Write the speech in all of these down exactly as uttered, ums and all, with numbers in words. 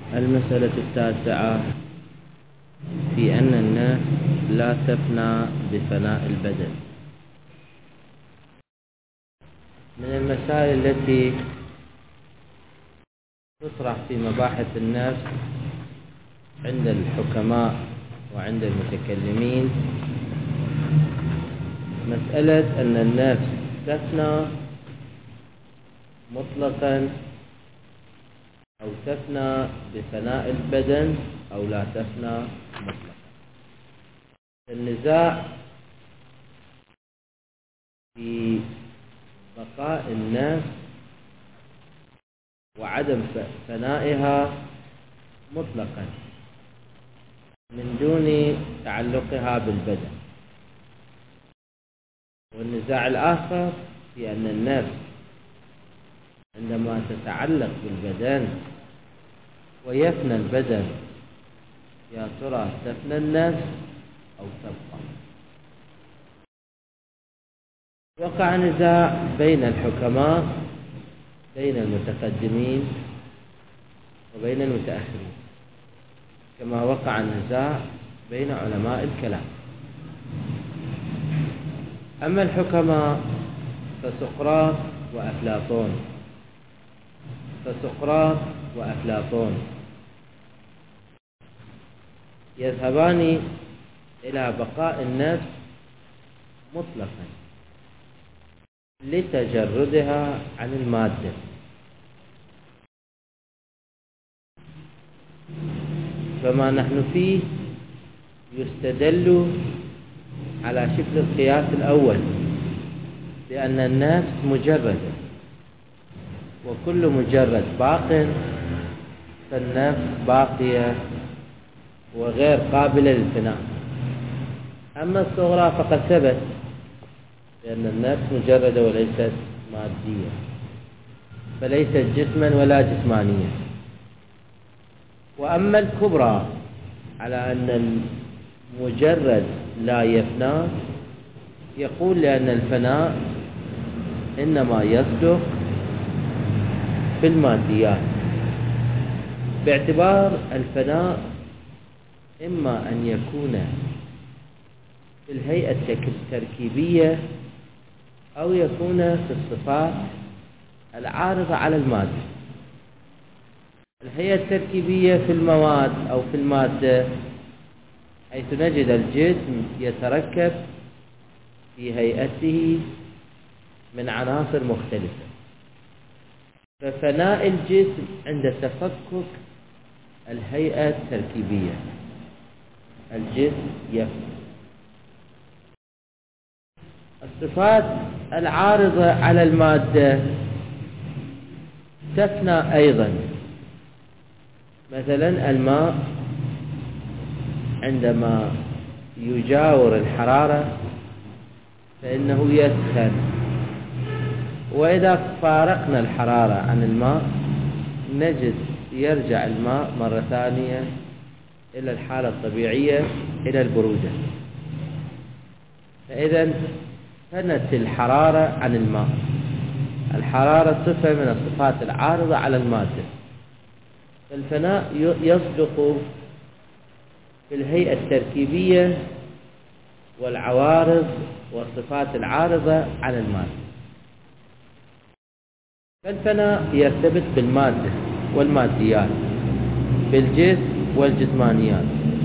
المسألة التاسعة في أن النفس لا تفنى بفناء البدن. من المسائل التي تطرح في مباحث النفس عند الحكماء وعند المتكلمين مسألة أن النفس تفنى مطلقا أو تفنى بفناء البدن أو لا تفنى مطلقا. النزاع في بقاء النفس وعدم فنائها مطلقا من دون تعلقها بالبدن. والنزاع الآخر في أن النفس عندما تتعلق بالبدن ويفنى البدن يا ترى تفنى النفس أو تبقى. وقع نزاع بين الحكماء بين المتقدمين وبين المتأخرين، كما وقع النزاع بين علماء الكلام. أما الحكماء فسقراط وأفلاطون فسقراط وأفلاطون يذهبان إلى بقاء النفس مطلقا لتجردها عن المادة. فما نحن فيه يستدل على شكل القياس الأول لأن النفس مجردة، وكل مجرد باق فالنفس باقية وغير قابلة للفناء. أما الصغرى فقد ثبت لأن النفس مجردة وليست مادية، فليست جسما ولا جسمانية. وأما الكبرى على أن المجرد لا يفنى، يقول لأن الفناء إنما يصدق في الماديات، باعتبار الفناء إما أن يكون في الهيئة التركيبية أو يكون في الصفات العارضة على المادة. الهيئة التركيبية في المواد أو في المادة، حيث نجد الجسم يتركب في هيئته من عناصر مختلفة، ففناء الجسم عند تفكك الهيئة التركيبية، الجسم يفنى. الصفات العارضة على المادة تفنى أيضا. مثلا الماء عندما يجاور الحرارة فإنه يسخن، وإذا فارقنا الحرارة عن الماء نجد يرجع الماء مرة ثانية إلى الحالة الطبيعية إلى البرودة. فإذا فنت الحرارة عن الماء. الحرارة صفة من الصفات العارضة على المادة، فالفناء يصدق في الهيئة التركيبية والعوارض والصفات العارضة على المادة. فالفناء يرتبط بالمادة والماديات، بالجسم والجسمانيات.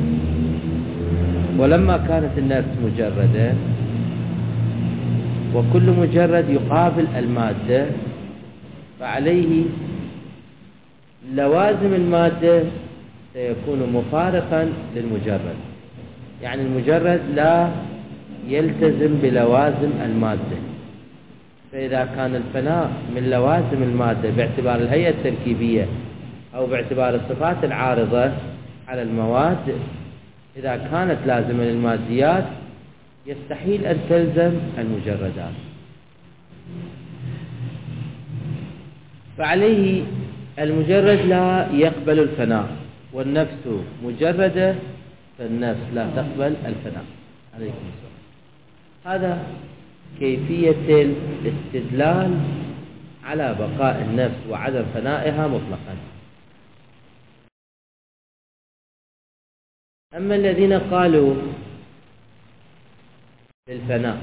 ولما كانت النفس مجردة وكل مجرد يقابل المادة، فعليه لوازم المادة سيكون مفارقا للمجرد، يعني المجرد لا يلتزم بلوازم المادة. فإذا كان الفناء من لوازم المادة باعتبار الهيئة التركيبية أو باعتبار الصفات العارضة على المواد، إذا كانت لازمة للماديات يستحيل أن تلزم المجردات. فعليه المجرد لا يقبل الفناء، والنفس مجردة فالنفس لا تقبل الفناء. عليكم السلام. هذا كيفية الاستدلال على بقاء النفس وعدم فنائها مطلقا. أما الذين قالوا بالفناء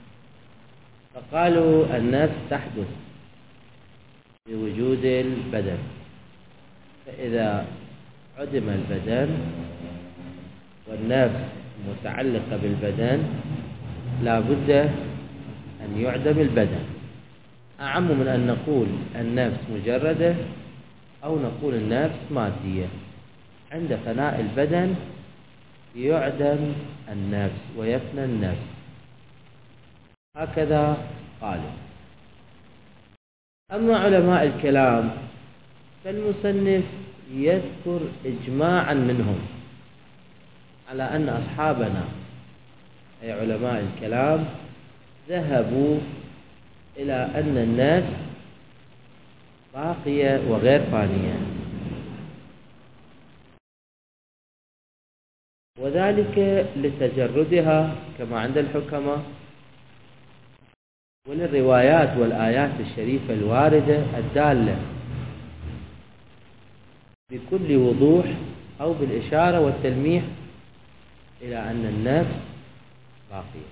فقالوا النفس تحدث بوجود البدن، فإذا عدم البدن والنفس متعلقة بالبدن لا بد أن يعدم البدن. أعم من أن نقول النفس مجردة أو نقول النفس مادية. عند فناء البدن يعدم النفس ويفنى النفس، هكذا قالوا. أما علماء الكلام فالمصنف يذكر إجماعا منهم على أن أصحابنا أي علماء الكلام ذهبوا إلى أن النفس باقية وغير فانية، وذلك لتجردها كما عند الحكماء، وللروايات والآيات الشريفة الواردة الدالة بكل وضوح أو بالإشارة والتلميح إلى أن النفس باقية.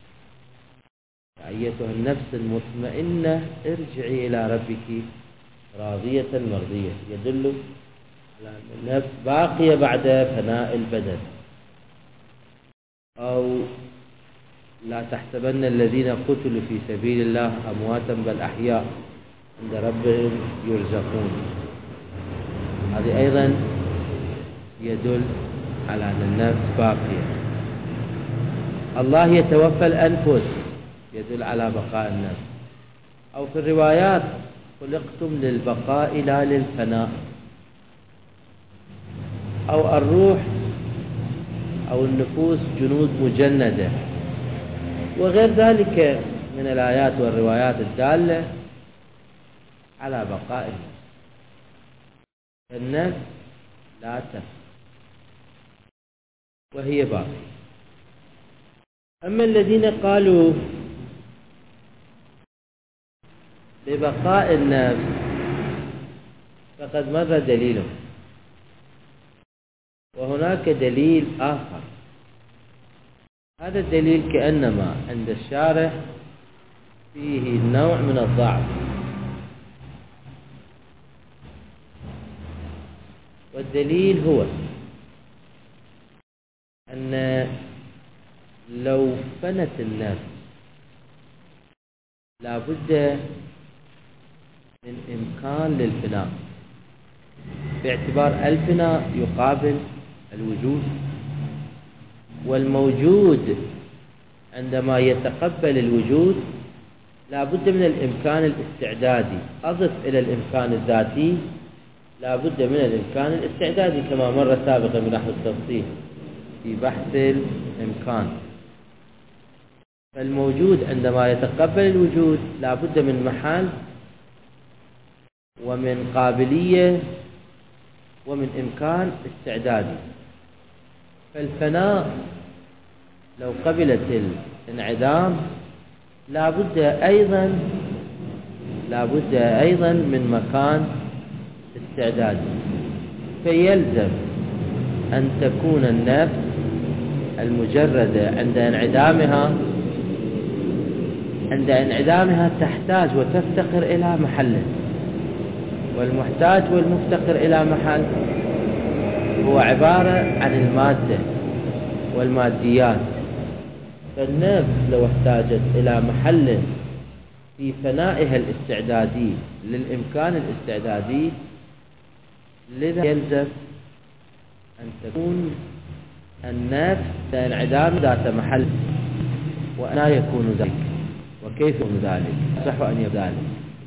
أيتها النفس المطمئنة ارجعي إلى ربك راضية مرضية، يدل على أن النفس باقية بعد فناء البدن. أو لا تحسبن الذين قتلوا في سبيل الله أمواتا بل أحياء عند ربهم يرزقون، هذه أيضا يدل على أن النفس باقية. الله يتوفى الأنفس يدل على بقاء النفس. أو في الروايات خلقتم للبقاء لا للفناء. أو الروح أو النفوس جنود مجندة، وغير ذلك من الآيات والروايات الدالة على بقاء النفس. النفس لا تفنى وهي باقية. أما الذين قالوا ببقاء النفس فقد مر دليلهم، وهناك دليل آخر. هذا الدليل كأنما عند الشارح فيه نوع من الضعف، والدليل هو أن لو فنت النفس لا بد من إمكان للفناء، باعتبار الفناء يقابل الوجود، والموجود عندما يتقبل الوجود لا بد من الإمكان الاستعدادي. أضف إلى الإمكان الذاتي لا بد من الإمكان الاستعدادي كما مر سابقا بنحو التفصيل في بحث الإمكان. فالموجود عندما يتقبل الوجود لا بد من محل ومن قابلية ومن إمكان استعدادي. فالفناء لو قبلت الانعدام لا بد أيضا لا بد أيضا من مكان استعدادي. فيلزم أن تكون النفس المجردة عند انعدامها عند انعدامها تحتاج وتفتقر إلى محل، والمحتاج والمفتقر إلى محل هو عبارة عن المادة والماديات. فالنفس لو احتاجت إلى محل في فنائها الاستعدادي للإمكان الاستعدادي، لذا يلزم أن تكون النفس انعدام ذات محل. وأنا يكون ذلك وكيف يكون ذلك؟ صح أن يكون ذلك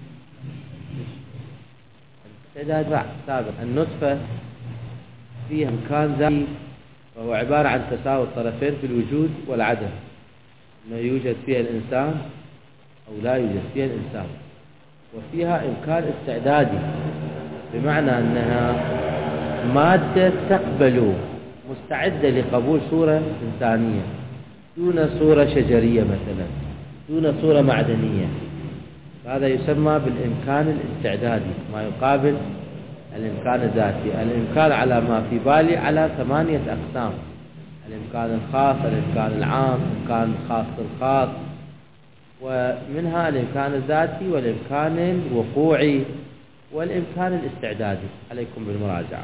الاستعداد سابق. النطفة فيها مكان ذاتي وهو عبارة عن تساوي الطرفين في الوجود والعدم، أنه يوجد فيها الإنسان أو لا يوجد فيها الإنسان، وفيها إمكان استعدادي بمعنى أنها مادة تقبل مستعدة لقبول صورة إنسانية دون صورة شجرية مثلا، دون صورة معدنية. هذا يسمى بالإمكان الاستعدادي، ما يقابل الإمكان الذاتي. الإمكان على ما في بالي على ثمانية أقسام. الإمكان الخاص، الإمكان العام، الإمكان الخاص الخاص، ومنها الإمكان الذاتي والإمكان الوقوعي والإمكان الاستعدادي. عليكم بالمراجعة.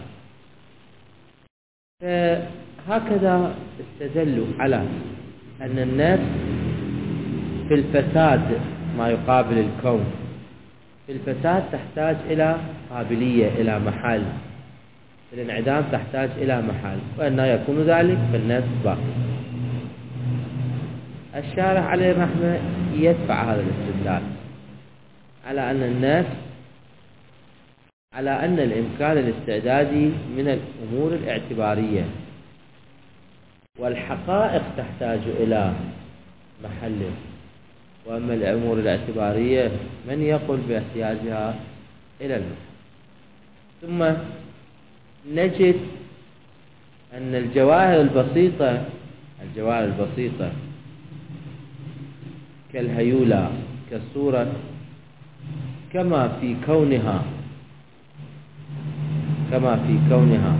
فهكذا استدلوا على أن النفس في الفساد ما يقابل الكون، في الفساد تحتاج إلى قابلية، إلى محل، في الانعدام تحتاج إلى محل، وأن يكون ذلك فالنفس باقي. الشارع عليه الرحمة يدفع هذا الاستدلال على أن النفس، على أن الإمكان الاستعدادي من الأمور الاعتبارية، والحقائق تحتاج إلى محل، وأما الأمور الاعتبارية من يقول باحتياجها إلى المحل. ثم نجد أن الجواهر البسيطة الجواهر البسيطة كالهيولى، كالصورة، كما في كونها كما في كونها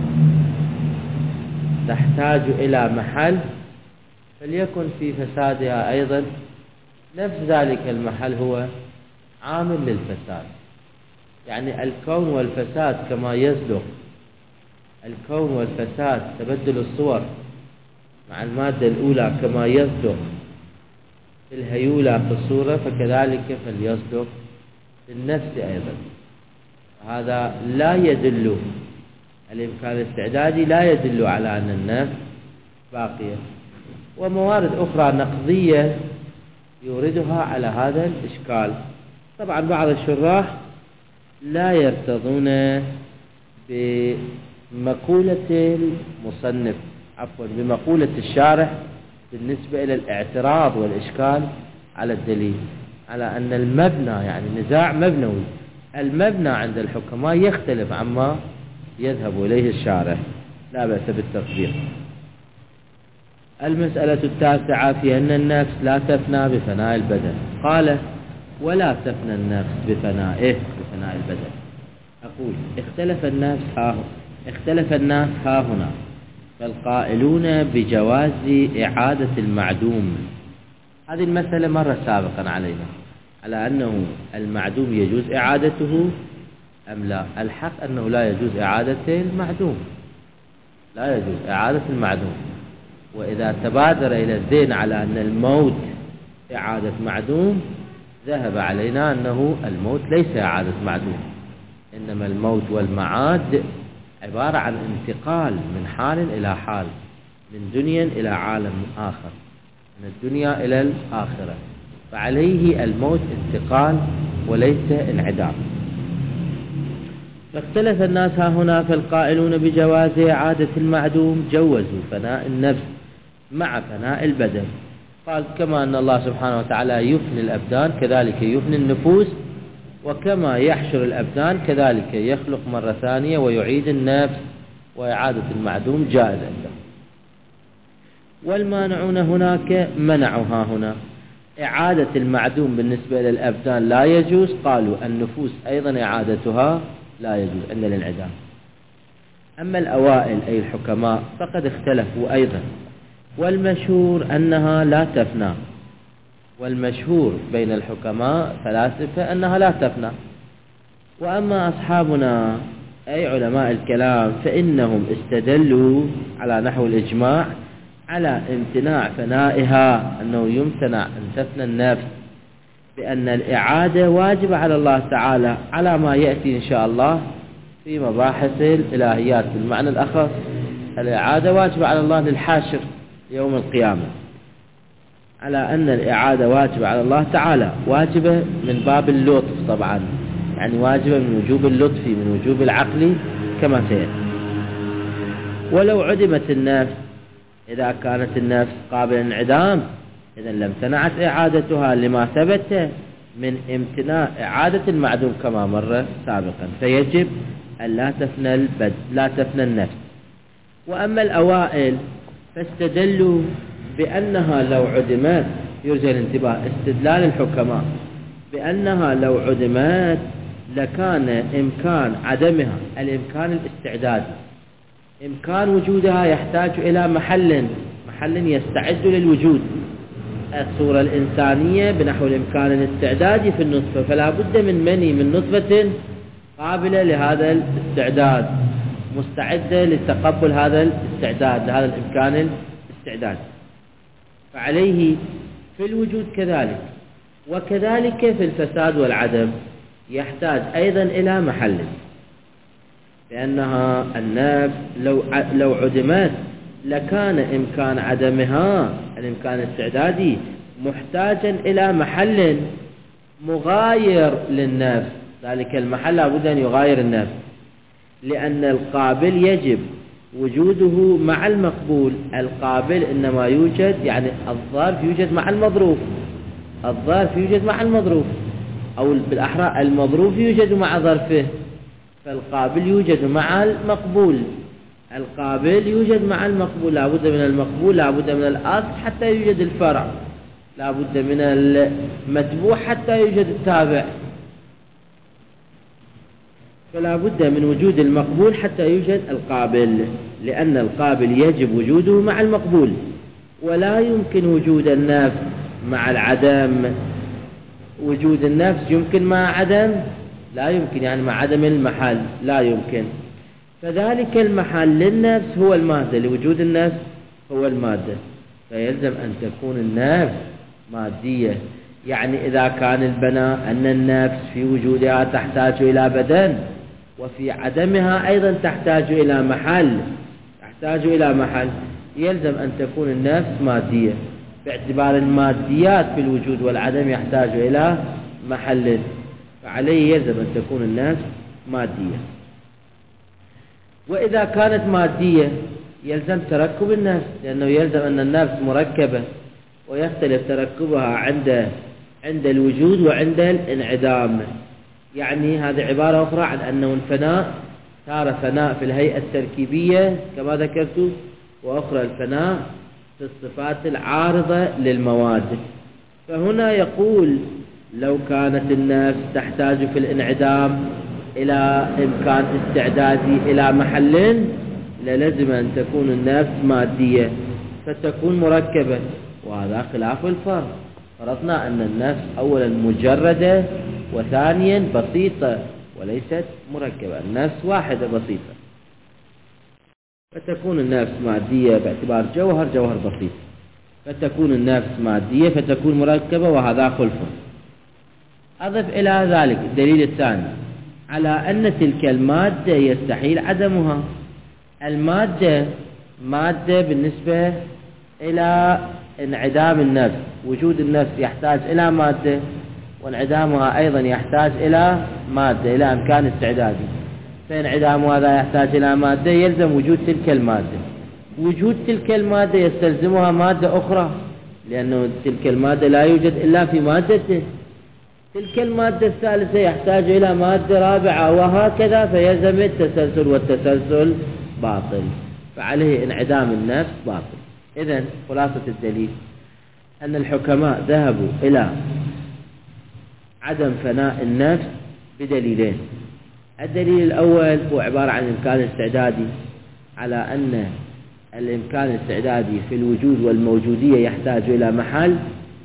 تحتاج إلى محل، فليكن في فسادها أيضا نفس ذلك المحل هو عامل للفساد. يعني الكون والفساد كما يصدق الكون والفساد تبدل الصور مع المادة الأولى كما يصدق في الهيولى في الصورة، فكذلك فليصدق في النفس أيضا. هذا لا يدل، الإمكان الاستعدادي لا يدل على أن النفس باقية. وموارد أخرى نقضية يوردها على هذا الإشكال. طبعا بعض الشراح لا يرتضون بمقولة المصنف عفوا بمقولة الشارح بالنسبة إلى الاعتراض والإشكال على الدليل، على أن المبنى يعني نزاع مبنوي، المبنى عند الحكماء يختلف عما يذهب إليه الشارح، لا بأس بالتطبيق. المسألة التاسعة في أن النفس لا تفنى بفناء البدن. قال: ولا تفنى النفس بفنائه بفناء البدن. أقول: اختلف الناس ها اختلف الناس ها هنا، فالقائلون بجواز إعادة المعدوم. هذه المسألة مرة سابقا علينا، على أنه المعدوم يجوز إعادته أم لا. الحق أنه لا يجوز إعادة المعدوم، لا يجوز إعادة المعدوم. وإذا تبادر إلى الذهن على أن الموت إعادة معدوم، ذهب علينا أنه الموت ليس إعادة معدوم، إنما الموت والمعاد عبارة عن انتقال من حال إلى حال، من دنيا إلى عالم آخر، من الدنيا إلى الآخرة، فعليه الموت انتقال وليس انعدام. فاختلف الناس ها هنا، فالقائلون بجواز إعادة المعدوم جوزوا فناء النفس مع فناء البدن. قال: كما أن الله سبحانه وتعالى يفني الأبدان كذلك يفني النفوس، وكما يحشر الأبدان كذلك يخلق مرة ثانية ويعيد النفس، وإعادة المعدوم جائز عنده. والمانعون هناك منعوا ها هنا إعادة المعدوم بالنسبة للأبدان لا يجوز، قالوا النفوس أيضا إعادتها لا يجوز عند الانعدام. أما الأوائل أي الحكماء فقد اختلفوا أيضا، والمشهور أنها لا تفنى، والمشهور بين الحكماء فلاسفة أنها لا تفنى. وأما أصحابنا أي علماء الكلام فإنهم استدلوا على نحو الإجماع على امتناع فنائها، أنه يمتنع أن تفنى النفس، بأن الإعادة واجبة على الله تعالى، على ما يأتي إن شاء الله في مباحث الإلهيات. بالمعنى الأخص الإعادة واجبة على الله للحاشر يوم القيامة، على أن الإعادة واجبة على الله تعالى، واجبة من باب اللطف طبعا، يعني واجبة من وجوب اللطف من وجوب العقل كما سيأتي. ولو عدمت النفس، إذا كانت النفس قابلة للانعدام، إذا لم تنعت إعادتها لما ثبت من امتناع إعادة المعدوم كما مر سابقا، فيجب أن لا تفنى البد لا تفنى النفس. وأما الأوائل فاستدلوا بأنها لو عدمت، يرجى الانتباه استدلال الحكماء بأنها لو عدمت لكان إمكان عدمها الإمكان الاستعدادي، إمكان وجودها يحتاج إلى محل محل يستعد للوجود. الصورة الإنسانية بنحو الإمكان الاستعدادي في النطفة، فلا بد من مني من نطفة قابلة لهذا الاستعداد، مستعدة لتقبل هذا الاستعداد، لهذا الإمكان الاستعداد. فعليه في الوجود كذلك، وكذلك في الفساد والعدم يحتاج أيضا إلى محل، لأنها النفس لو لو عدمت لكان إمكان عدمها الإمكان الاستعدادي محتاجا إلى محل مغاير للنفس. ذلك المحل لابد أن يغاير النفس، لأن القابل يجب وجوده مع المقبول. القابل إنما يوجد، يعني الظرف يوجد مع المظروف، الظرف يوجد مع المظروف، أو بالأحرى المظروف يوجد مع ظرفه. فالقابل يوجد مع المقبول، القابل يوجد مع المقبول، لا بد من المقبول، لا بد من الأصل حتى يوجد الفرع، لا بد من المتبوع حتى يوجد التابع. فلا بد من وجود المقبول حتى يوجد القابل، لأن القابل يجب وجوده مع المقبول، ولا يمكن وجود النفس مع العدم. وجود النفس يمكن مع عدم؟ لا يمكن، يعني مع عدم المحل لا يمكن. فذلك المحل للنفس هو المادة، لوجود النفس هو المادة، فيلزم أن تكون النفس مادية. يعني إذا كان البناء أن النفس في وجودها تحتاج إلى بدن، وفي عدمها أيضا تحتاج إلى محل، تحتاج إلى محل، يلزم أن تكون النفس مادية، باعتبار الماديات في الوجود والعدم يحتاج إلى محل، فعليه يلزم أن تكون النفس مادية. وإذا كانت مادية يلزم تركب النفس، لأنه يلزم أن النفس مركبة، ويختلف تركبها عند عند الوجود وعند الانعدام. يعني هذه عبارة أخرى عن أنه الفناء صار فناء في الهيئة التركيبية كما ذكرت، وأخرى الفناء في الصفات العارضة للمواد. فهنا يقول لو كانت النفس تحتاج في الانعدام إلى إمكان استعدادي إلى محل، للزم أن تكون النفس مادية فتكون مركبة، وهذا خلاف الفرض. فرضنا أن النفس أولا مجردة، وثانيا بسيطة وليست مركبة، النفس واحدة بسيطة، فتكون النفس مادية باعتبار جوهر جوهر بسيط، فتكون النفس مادية فتكون مركبة، وهذا خلف. أضف إلى ذلك الدليل الثاني على أن تلك المادة يستحيل عدمها. المادة مادة بالنسبة إلى انعدام النفس، وجود النفس يحتاج إلى مادة، وانعدامها أيضا يحتاج إلى مادة، إلى إمكان استعدادي. فانعدام هذا يحتاج إلى مادة، يلزم وجود تلك المادة. وجود تلك المادة يستلزمها مادة أخرى، لأنه تلك المادة لا يوجد إلا في مادته. تلك المادة الثالثة يحتاج إلى مادة رابعة، وهكذا، فيلزم التسلسل، والتسلسل باطل، فعليه انعدام النفس باطل. إذن خلاصة الدليل أن الحكماء ذهبوا إلى عدم فناء النفس بدليلين. الدليل الأول هو عبارة عن الإمكان الاستعدادي، على أن الإمكان الاستعدادي في الوجود والموجودية يحتاج إلى محل،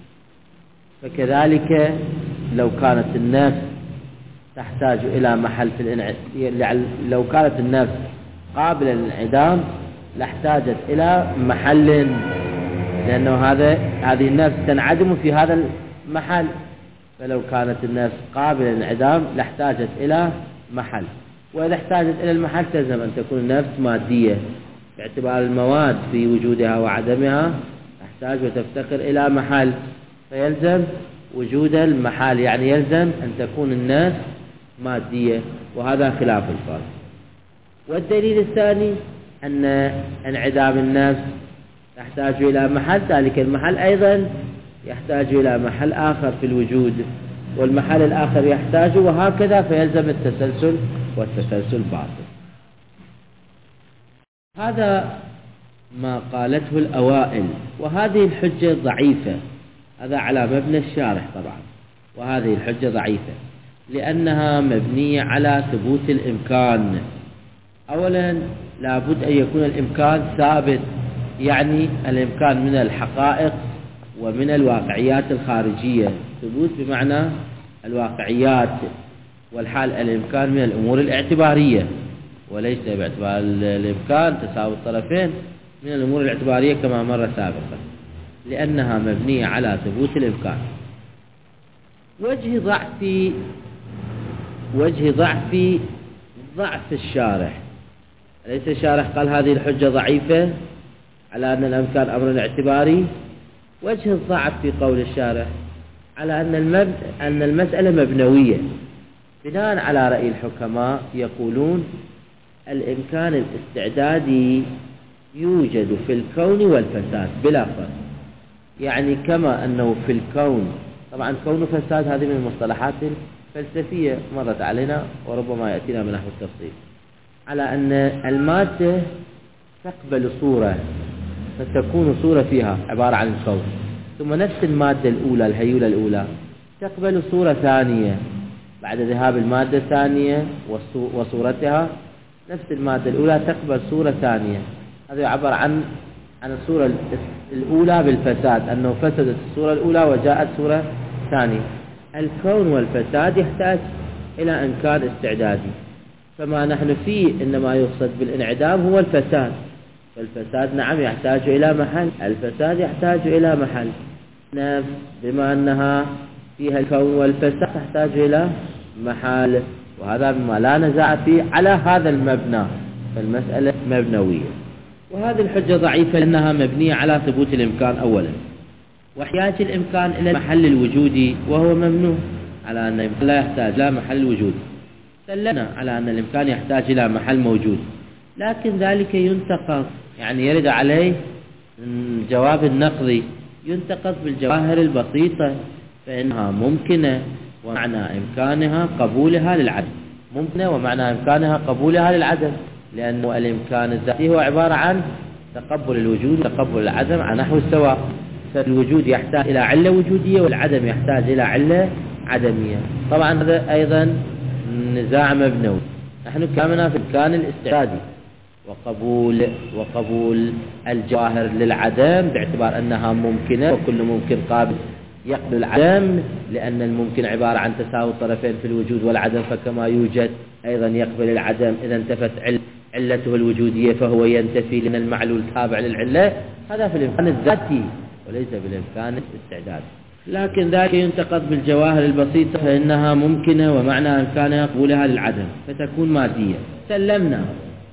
فكذلك لو كانت النفس تحتاج إلى محل في الانعدام، لو كانت النفس قابلة للانعدام لاحتاجت إلى محل، لأنه هذا هذه النفس تنعدم في هذا المحل. فلو كانت النفس قابلة للانعدام لاحتاجت إلى محل، وإذا احتاجت إلى المحل تلزم أن تكون النفس مادية، باعتبار المواد في وجودها وعدمها تحتاج وتفتقر إلى محل، فيلزم وجود المحل، يعني يلزم أن تكون النفس مادية، وهذا خلاف الفرض. والدليل الثاني أن انعدام النفس تحتاج إلى محل، ذلك المحل أيضا يحتاج إلى محل آخر في الوجود، والمحل الآخر يحتاج، وهكذا، فيلزم التسلسل، والتسلسل باطل. هذا ما قالته الأوائل، وهذه الحجة ضعيفة. هذا على مبنى الشارح طبعا، وهذه الحجة ضعيفة لأنها مبنية على ثبوت الإمكان. أولا لابد أن يكون الإمكان ثابت، يعني الإمكان من الحقائق ومن الواقعيات الخارجية. ثبوت بمعنى الواقعيات، والحال الإمكان من الأمور الاعتبارية، وليس باعتبار الإمكان تساوي الطرفين من الأمور الاعتبارية كما مر سابقا، لأنها مبنية على ثبوت الإمكان. وجه ضعف وجه ضعف ضعف الشارح، أليس الشارح قال هذه الحجة ضعيفة على أن الإمكان أمر اعتباري؟ وجه الضعف في قول الشارح على أن المب... أن المسألة مبنوية، بناء على رأي الحكماء يقولون الإمكان الاستعدادي يوجد في الكون والفساد بلا فرق. يعني كما أنه في الكون، طبعا كون وفساد هذه من المصطلحات الفلسفية مرت علينا وربما يأتينا من نحو التفصيل، على أن المادة تقبل صورة فتكون صورة فيها عبارة عن الكون، ثم نفس المادة الأولى الهيولة الأولى تقبل صورة ثانية بعد ذهاب المادة الثانية وصورتها، نفس المادة الأولى تقبل صورة ثانية. هذا يعبر عن عن الصورة الأولى بالفساد، أنه فسدت الصورة الأولى وجاءت صورة ثانية. الكون والفساد يحتاج إلى إمكان استعدادي، فما نحن فيه إنما يقصد بالانعدام هو الفساد، فالفساد نعم يحتاج إلى محل، الفساد يحتاج إلى محل، نفس بما أنها فيها الكون والفساد تحتاج إلى محل، وهذا بما لا نزاع فيه على هذا المبنى، فالمسألة مبنوية. وهذه الحجة ضعيفة لأنها مبنية على ثبوت الإمكان أولا، واحتياج الإمكان إلى محل الوجود وهو ممنوع على أن الإمكان لا يحتاج إلى محل الوجود. سلمنا على أن الإمكان يحتاج إلى محل موجود، لكن ذلك ينتقض، يعني يرد عليه جواب النقضي، ينتقض بالجواهر البسيطة، فإنها ممكنة ومعنى إمكانها قبولها للعدم، ممكنة ومعنى إمكانها قبولها للعدم، لأنه الإمكان الذاتي هو عبارة عن تقبل الوجود تقبل العدم على نحو السواء، فالوجود يحتاج إلى علة وجودية والعدم يحتاج إلى علة عدمية. طبعا هذا أيضا نزاع مبنوي. نحن كلامنا في الإمكان الاستعدادي وقبول وقبول الجواهر للعدم باعتبار أنها ممكنة، وكل ممكن قابل يقبل العدم، لأن الممكن عبارة عن تساوي الطرفين في الوجود والعدم، فكما يوجد أيضا يقبل العدم. إذا انتفت علته الوجودية فهو ينتفي، لأن المعلول تابع للعلة. هذا في الإمكان الذاتي وليس بالإمكان الاستعدادي، لكن ذلك ينتقد بالجواهر البسيطة، فإنها ممكنة ومعنى إمكانها قبولها للعدم فتكون مادية. سلمنا،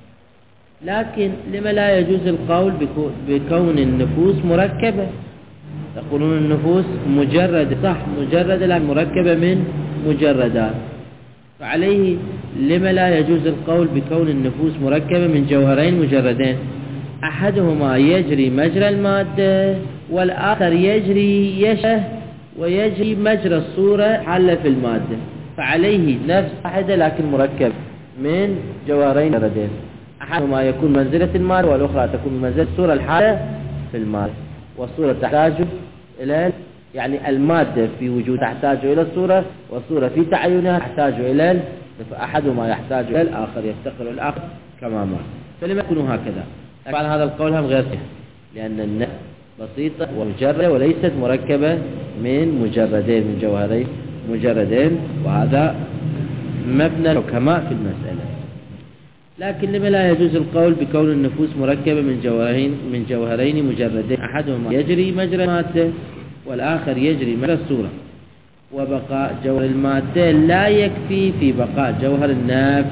لكن لما لا يجوز القول بكون النفوس مركبة؟ تقولون النفوس مجرد، صح مجرد، لا مركبة من مجردات، فعليه لما لا يجوز القول بكون النفوس مركبة من جوهرين مجردين، أحدهما يجري مجرى المادة والآخر يجري يشه ويجري مجرى الصورة حالة في المادة، فعليه نفس واحدة لكن مركب من جوهرين مجردين، أحدهما يكون منزلة المادة والأخرى تكون منزلة الصورة الحالة في المادة، والصورة تحتاج إلى، يعني المادة في وجود تحتاج إلى الصورة، والصورة في تعينها تحتاج إلى، فأحدهما يحتاج إلى الآخر يفتقر الآخر كما ما. فلما يكون هكذا؟ طبعا هذا القول هم غير صحيح، لأن النفس بسيطة ومجردة وليست مركبة من مجردين من جوهرين مجردين، وهذا مبنى الحكماء في المسألة. لكن لما لا يجوز القول بكون النفوس مركبة من جوهرين من جوهرين مجردين، أحدهما يجري مجرى المادة والآخر يجري مجرى الصورة، وبقاء جوهر المادة لا يكفي في بقاء جوهر النفس،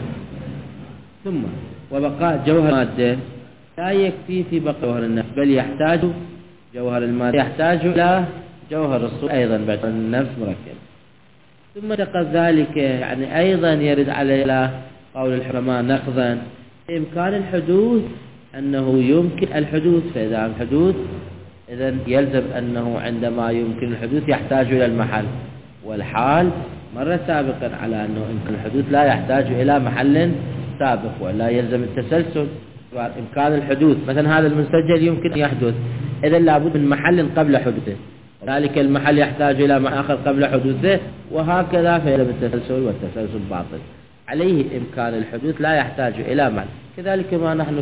ثم وبقاء جوهر المادة لا يكفي في بقاء جوهر النفس، بل يحتاج جوهر المادة يحتاج إلى جوهر الصورة أيضا بعد النفس مركب. ثم تقض ذلك، يعني أيضا يرد على قول الحكماء نقضا إمكان الحدوث، أنه يمكن الحدوث، فإذا الحدوث إذن يلزم أنه عندما يمكن الحدوث يحتاج إلى المحل، والحال مر سابقا على أنه إمكان الحدوث لا يحتاج إلى محل سابق ولا يلزم التسلسل. إمكان الحدوث مثلا هذا المسجل يمكن أن يحدث، إذن لابد من محل قبل حدوثه، ذلك المحل يحتاج إلى محل آخر قبل حدوثه، وهكذا فيلزم التسلسل، والتسلسل باطل. عليه إمكان الحدوث لا يحتاج إلى محل، كذلك ما نحن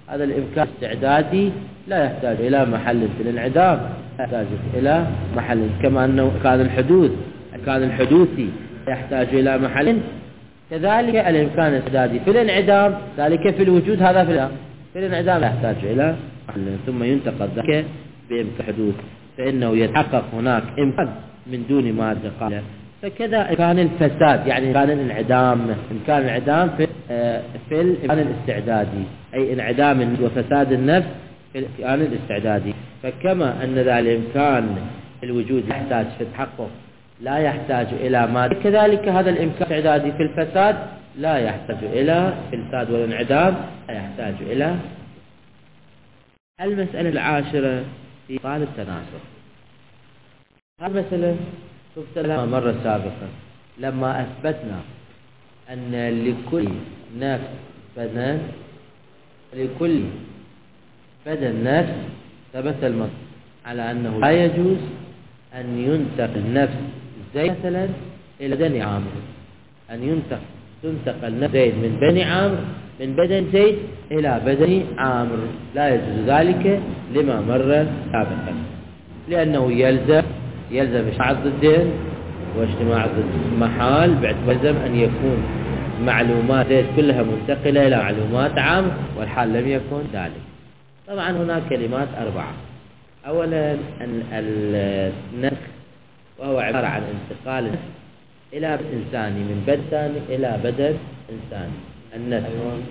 هذا الإمكان الاستعدادي لا يحتاج إلى محل في الانعدام، يحتاج إلى محل، كما أنه كان الحدوث كان الحدوثي يحتاج إلى محل، كذلك الإمكان الاستعدادي في الانعدام ذلك في الوجود، هذا في, في الانعدام لا يحتاج إلى محل، ثم ينتقد ذلك بإمكان حدوث، فإنه يتحقق هناك إمكان من دون مادة قابلة. فكذا إمكان الفساد، يعني إمكان الانعدام، إمكان الانعدام في في الإمكان الاستعدادي، أي انعدام النفس وفساد النفس في الإمكان الاستعدادي. فكما أن ذا الإمكان الوجود يحتاج في التحقق لا يحتاج إلى مادة، كذلك هذا الإمكان الاستعدادي في الفساد لا يحتاج إلى في الفساد والانعدام، لا يحتاج إلى. المسألة العاشرة في طال التناسخ. هذه المسألة شفت لها مرة سابقا لما أثبتنا أن لكل نفس بدن، لكل بدن نفس، ثبت المنطق على أنه لا يجوز أن ينتقل نفس زيد مثلا إلى بدن عامر، أن ينتقل تنتقل نفس زيد من بني عامر من بدن زيد إلى بدن عامر، لا يجوز ذلك لما مر سابقا، لأنه يلزم يلزم اجتماع الضدين، واجتماع الضد محال باعتبار أن يكون معلومات زيد كلها منتقلة إلى معلومات عامر، والحال لم يكن ذلك. طبعا هناك كلمات أربعة. أولا النسخ، وهو عبارة عن انتقال النفس إلى بدن إنساني من بدن ثاني إلى بدن إنساني. النسخ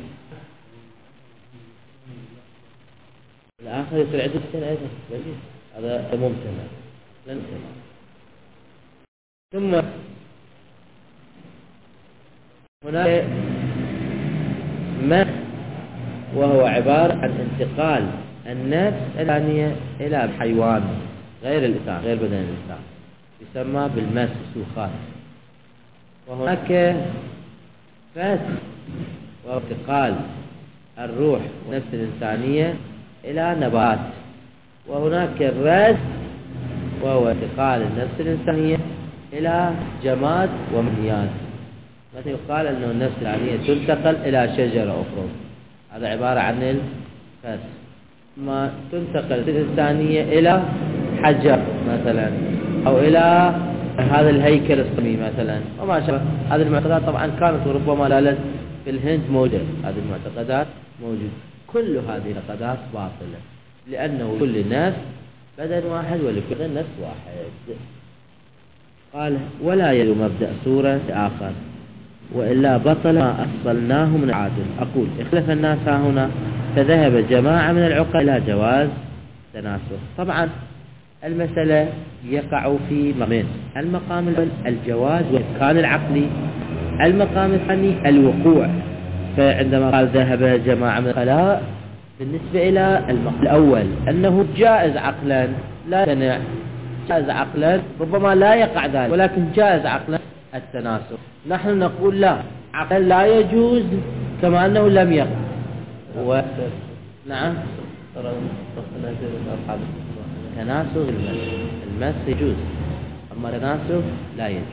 الآخر يصير عدة سنة أيضا، هذا ممتنع لن سنة. ثم هناك مسخ، وهو عبارة عن انتقال النفس الثانية إلى حيوان غير الإنسان، غير بدن الإنسان، يسمى بالمسوخات. وهناك فسخ، وهو انتقال الروح والنفس الإنسانية إلى نبات. وهناك الرسخ، وهو انتقال النفس الإنسانية إلى جماد ومنيات. مثل يقال أن النفس الإنسانية تنتقل إلى شجرة أخرى، هذا عبارة عن الفسخ. ثم تنتقل الإنسانية إلى حجر مثلا، أو إلى هذا الهيكل الصمي مثلا وما شابه. هذه المعتقدات طبعا كانت وربما لا زالت في الهند موجودة، هذه المعتقدات موجودة. كل هذه المعتقدات باطلة، لأنه كل نفس بدن واحد ولكل نفس واحد. قال ولا يلو مبدأ سورة آخر، وإلا بطل ما أصلناه من العادل. أقول اختلف الناس هنا، فذهب جماعة من العقلاء إلى جواز تناسخ. طبعا المسألة يقع في مقامين: المقام الأول الجواز والإمكان العقلي، المقام الثاني الوقوع. فعندما قال ذهب جماعة من العقلاء، بالنسبة إلى المقام الأول أنه جائز عقلا لا يمتنع، جائز عقلا ربما لا يقع ذلك، ولكن جائز عقلا التناسخ. نحن نقول لا، عقلا لا يجوز كما أنه لم يقع. و... نعم تناسخ المس المس يجوز، أما تناسخ لا يجوز.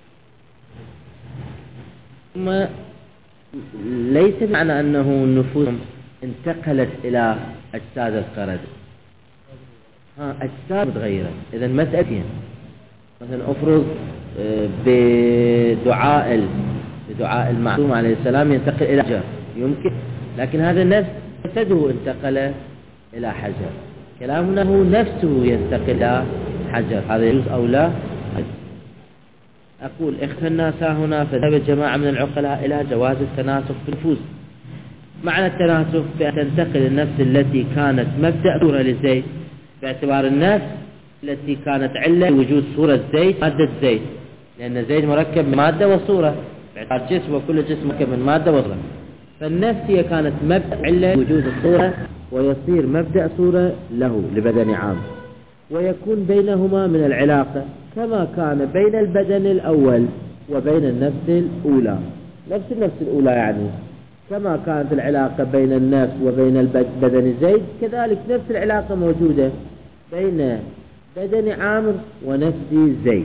ثم ليس معنى أنه النفوس انتقلت إلى أجساد القرد، ها أجساد متغيرة. إذا مسألتين، مثلا أفرض بدعاء بدعاء المعصوم عليه السلام ينتقل إلى حجر، يمكن، لكن هذا النفس جسده انتقل إلى حجر. كلامنا هو نفسه ينتقل إلى حجر، هذا يجوز أو لا؟ أقول اختلف الناس هنا، فذهب جماعة من العقلاء إلى جواز التناسخ في النفوس. معنى التناسخ بأن تنتقل النفس التي كانت مبدأ صورة لزيد، باعتبار النفس التي كانت علة وجود صورة زيد مادة زيد، لأن زيد مركب من مادة وصورة، باعتبار جسم وكل جسم مركب من مادة وصورة، فالنفس هي كانت مبدأ علة وجود الصورة، ويصير مبدأ صورة له لبدن عام، ويكون بينهما من العلاقة كما كان بين البدن الأول وبين النفس الأولى. نفس النفس الأولى يعني كما كانت العلاقة بين النفس وبين البدن زيد، كذلك نفس العلاقة موجودة بين بدن عامر ونفس زيد.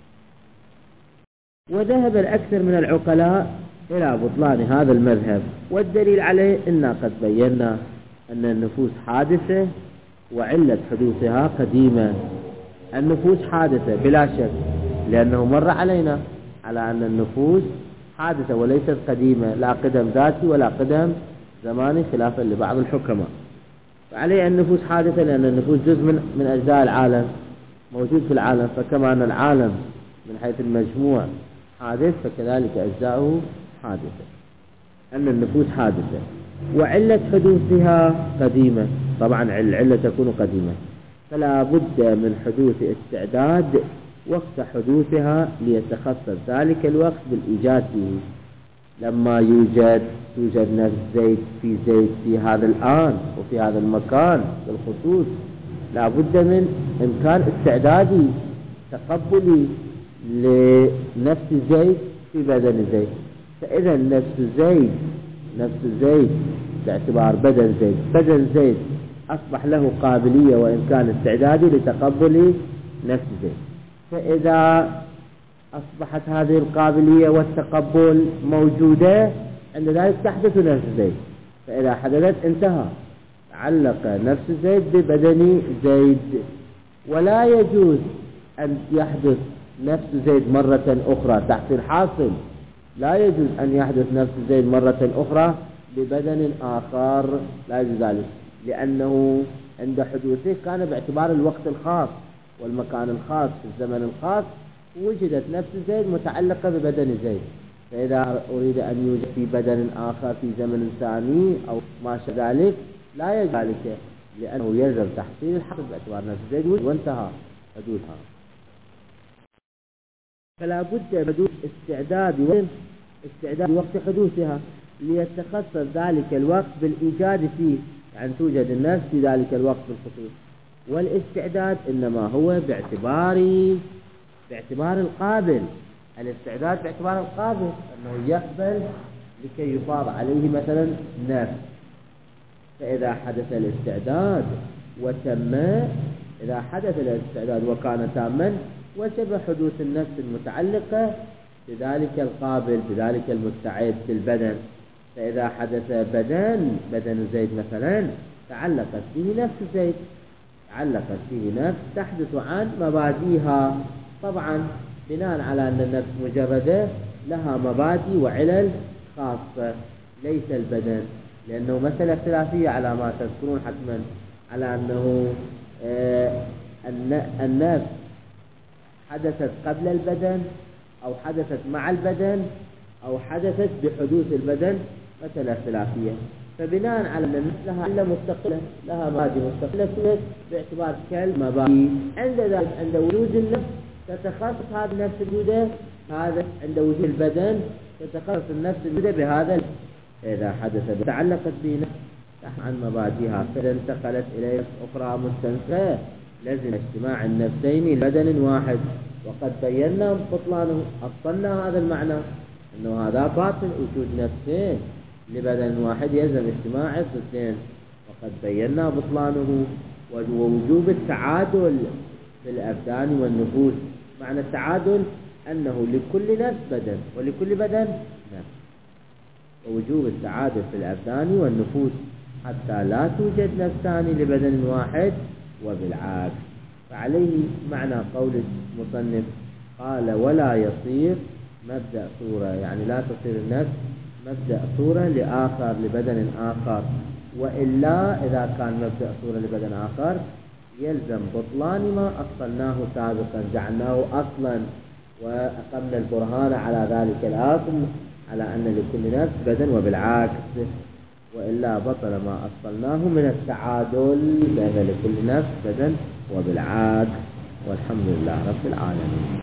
وذهب الأكثر من العقلاء إلى بطلان هذا المذهب، والدليل عليه إنا قد بينا أن النفوس حادثة وعلة حدوثها قديمة. النفوس حادثة بلا شك، لأنه مر علينا على أن النفوس حادثة وليست قديمة، لا قدم ذاتي ولا قدم زماني خلافا لبعض الحكماء. فعليه النفوس حادثة لأن النفوس جزء من, من أجزاء العالم، موجود في العالم. فكما أن العالم من حيث المجموع حادث، فكذلك أجزاؤه حادثة. أن النفوس حادثة وعلة حدوثها قديمة. طبعا العلة تكون قديمة، فلا بد من حدوث استعداد وقت حدوثها ليتخصص ذلك الوقت بالإيجاد فيه. لما يوجد توجد نفس زيد في زيد في هذا الآن وفي هذا المكان بالخصوص، لا بد من إمكان استعدادي تقبلي لنفس زيد في بدن زيد. فإذا نفس زيد نفس زيد باعتبار بدن زيد بدن زيد أصبح له قابلية وإمكان استعدادي لتقبل نفس زيد. فإذا أصبحت هذه القابلية والتقبل موجودة، عند ذلك تحدث نفس زيد. فإذا حدثت انتهى، تعلق نفس زيد ببدن زيد. ولا يجوز أن يحدث نفس زيد مرة أخرى تحصيل حاصل، لا يجوز أن يحدث نفس زيد مرة أخرى ببدن آخر، لا يجوز ذلك، لأنه عند حدوثه كان باعتبار الوقت الخاص والمكان الخاص في الزمن الخاص، وجدت نفس زيد متعلقة ببدن زيد. فإذا أريد أن يوجد في بدن آخر في زمن ثاني أو ما شابه ذلك، لا يجوز ذلك، لأنه يلزم تحصيل الحاصل باعتبار نفس زيد وانتهى حدوثها. فلا بد من حدوث استعداد استعداد وقت حدوثها ليتخصص ذلك الوقت بالإيجاد فيه، يعني توجد النفس في ذلك الوقت بالخصوص. والاستعداد إنما هو باعتبار باعتبار القابل. الاستعداد باعتبار القابل أنه يقبل لكي يفاض عليه مثلا نفس. فإذا حدث الاستعداد وتم إذا حدث الاستعداد وكان تاما، وجب حدوث النفس المتعلقة بذلك القابل بذلك المستعد في البدن. فإذا حدث بدن بدن زيد مثلا، تعلقت فيه نفس زيد تعلقت فيه نفس تحدث عن مبادئها. طبعا بناء على أن النفس مجردة لها مبادئ وعلل خاصة، ليس البدن، لأنه مسألة اختلافية على ما تذكرون حتما، على أنه آه النفس حدثت قبل البدن أو حدثت مع البدن أو حدثت بحدوث البدن، مسألة اختلافية. فبناء على أن النفس لها علة مستقلة، لها مبادئ مستقلة باعتبار كالمبادئ. عند ذلك عند وجود النفس تتخصص هذه النفس الوجودة، هذا عند وجود البدن تتخصص النفس الوجودة بهذا. إذا حدث تعلقت به نفس عن مبادئها، فإذا انتقلت إلى نفس أخرى مستنفرة، لازم اجتماع النفسين لبدن واحد. وقد بينا بطلانه، أبطلنا هذا المعنى أنه هذا باطل، وجود نفسين لبدن واحد يلزم اجتماع الضدين. وقد بينا بطلانه ووجوب التعادل في الأبدان والنفوس. معنى التعادل أنه لكل نفس بدن ولكل بدن نفس، ووجوب التعادل في الأبدان والنفوس حتى لا توجد نفسان لبدن واحد وبالعكس. فعليه معنى قول المصنف قال ولا يصير مبدأ صورة، يعني لا تصير النفس مبدأ صورة لآخر لبدن آخر. وإلا إذا كان مبدأ صورة لبدن آخر يلزم بطلان ما أصلناه سابقا، جعلناه أصلا وأقمنا البرهان على ذلك الأصل على أن لكل نفس بدن وبالعكس. وإلا بطل ما أصلناه من التعادل بين لكل نفس بدن وبالعكس. والحمد لله رب العالمين.